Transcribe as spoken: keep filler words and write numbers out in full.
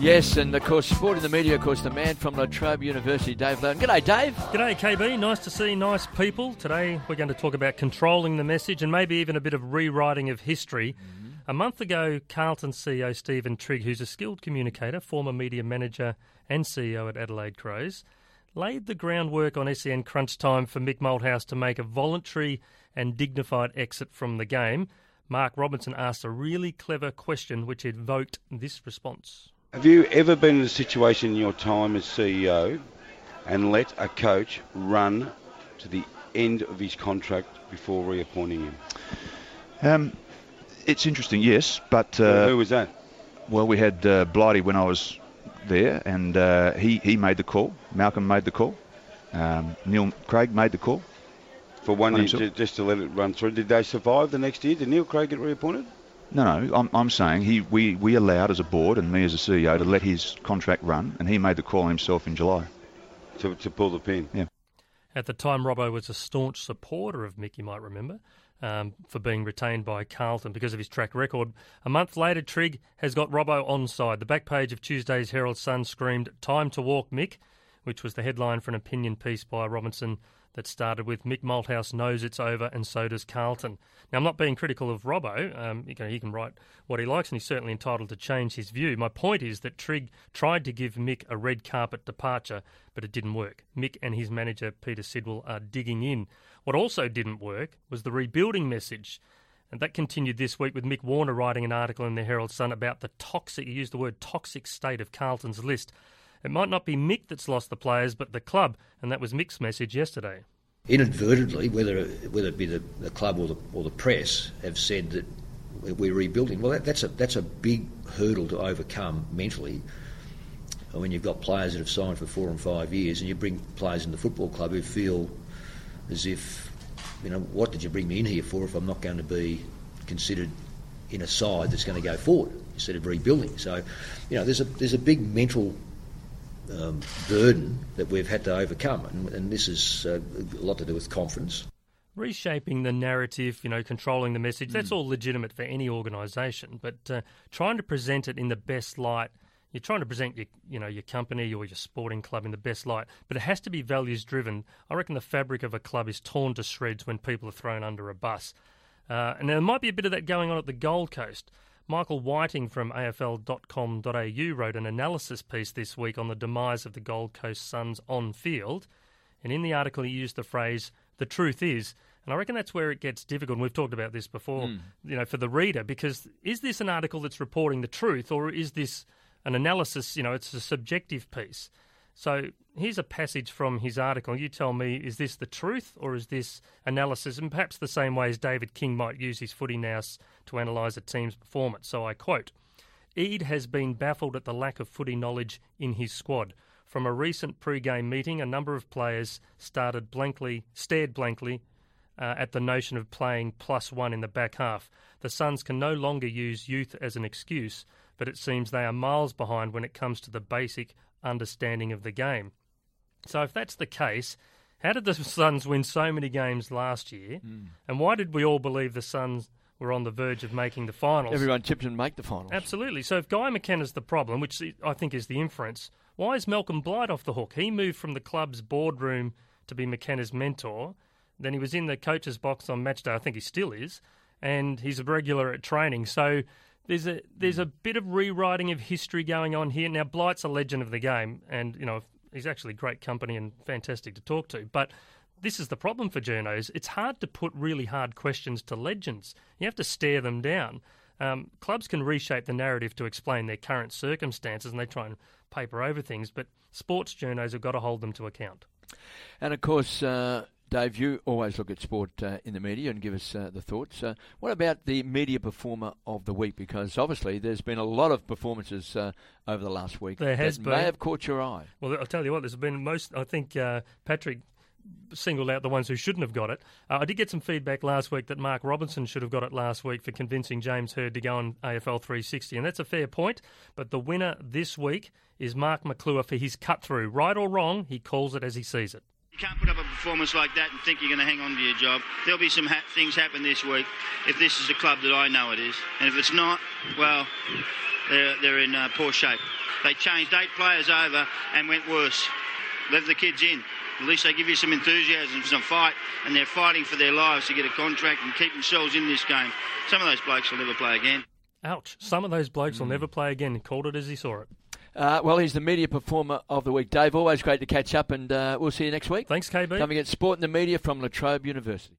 Yes, and of course, sport in the media, of course, the man from La Trobe University, Dave Loudon. G'day, Dave. G'day, K B. Nice to see nice people. Today we're going to talk about controlling the message and maybe even a bit of rewriting of history. Mm-hmm. A month ago, Carlton C E O Stephen Trigg, who's a skilled communicator, former media manager and C E O at Adelaide Crows, laid the groundwork on S E N Crunch Time for Mick Malthouse to make a voluntary and dignified exit from the game. Mark Robinson asked a really clever question which evoked this response. Have you ever been in a situation in your time as C E O and let a coach run to the end of his contract before reappointing him? Um, it's interesting, yes, but... Uh, well, who was that? Well, we had uh, Blighty when I was there, and uh, he, he made the call. Malcolm made the call. Um, Neil Craig made the call. For one year, to, just to let it run through. Did they survive the next year? Did Neil Craig get reappointed? No, no, I'm, I'm saying he we, we allowed as a board and me as a C E O to let his contract run, and he made the call himself in July. To, to pull the pin? Yeah. At the time, Robbo was a staunch supporter of Mick, you might remember, um, for being retained by Carlton because of his track record. A month later, Trigg has got Robbo onside. The back page of Tuesday's Herald Sun screamed, "Time to walk, Mick," which was the headline for an opinion piece by Robinson that started with "Mick Malthouse knows it's over and so does Carlton." Now, I'm not being critical of Robbo. Um, you know, he can write what he likes and he's certainly entitled to change his view. My point is that Trigg tried to give Mick a red carpet departure, but it didn't work. Mick and his manager, Peter Sidwell, are digging in. What also didn't work was the rebuilding message. And that continued this week with Mick Warner writing an article in the Herald Sun about the toxic, he used the word toxic state of Carlton's list. It might not be Mick that's lost the players, but the club, and that was Mick's message yesterday. Inadvertently, whether whether it be the, the club or the or the press, have said that we're rebuilding. Well, that, that's a that's a big hurdle to overcome mentally. When you've got players that have signed for four and five years, and you bring players in the football club who feel as if, you know, what did you bring me in here for if I'm not going to be considered in a side that's going to go forward instead of rebuilding? So, you know, there's a there's a big mental Um, burden that we've had to overcome, and, and this is uh, a lot to do with confidence. Reshaping the narrative, you know, controlling the message, that's mm. all legitimate for any organisation, but uh, trying to present it in the best light, you're trying to present your, you know, your company or your sporting club in the best light, but it has to be values driven. I reckon the fabric of a club is torn to shreds when people are thrown under a bus. Uh, and there might be a bit of that going on at the Gold Coast. Michael Whiting from A F L dot com dot a u wrote an analysis piece this week on the demise of the Gold Coast Suns on field. And in the article, he used the phrase, "the truth is," and I reckon that's where it gets difficult. And we've talked about this before, mm. you know, for the reader, because is this an article that's reporting the truth, or is this an analysis? You know, it's a subjective piece. So here's a passage from his article. You tell me, is this the truth or is this analysis? And perhaps the same way as David King might use his footy nous to analyse a team's performance. So I quote, "Eade has been baffled at the lack of footy knowledge in his squad. From a recent pre-game meeting, a number of players started blankly, stared blankly uh, at the notion of playing plus one in the back half. The Suns can no longer use youth as an excuse, but it seems they are miles behind when it comes to the basic understanding of the game." So if that's the case, how did the Suns win so many games last year? Mm. And why did we all believe the Suns were on the verge of making the finals? Everyone tipped them to make the finals. Absolutely. So if Guy McKenna's the problem, which I think is the inference, why is Malcolm Blight off the hook? He moved from the club's boardroom to be McKenna's mentor. Then he was in the coach's box on match day. I think he still is. And he's a regular at training. So There's a there's a bit of rewriting of history going on here. Now, Blight's a legend of the game, and you know he's actually great company and fantastic to talk to. But this is the problem for journos. It's hard to put really hard questions to legends. You have to stare them down. Um, clubs can reshape the narrative to explain their current circumstances, and they try and paper over things. But sports journos have got to hold them to account. And of course, Uh Dave, you always look at sport uh, in the media and give us uh, the thoughts. Uh, what about the media performer of the week? Because obviously there's been a lot of performances uh, over the last week there has that been. may have caught your eye. Well, I'll tell you what, there's been most, I think uh, Patrick singled out the ones who shouldn't have got it. Uh, I did get some feedback last week that Mark Robinson should have got it last week for convincing James Hird to go on A F L three sixty, and that's a fair point. But the winner this week is Mark McClure for his cut-through. Right or wrong, he calls it as he sees it. You can't put up a performance like that and think you're going to hang on to your job. There'll be some ha- things happen this week if this is the club that I know it is. And if it's not, well, they're, they're in uh, poor shape. They changed eight players over and went worse. Let the kids in. At least they give you some enthusiasm, some fight, and they're fighting for their lives to get a contract and keep themselves in this game. Some of those blokes will never play again. Ouch. Some of those blokes mm. will never play again. He called it as he saw it. Uh, well, he's the media performer of the week. Dave, always great to catch up, and uh, we'll see you next week. Thanks, K B. Coming at Sport in the Media from La Trobe University.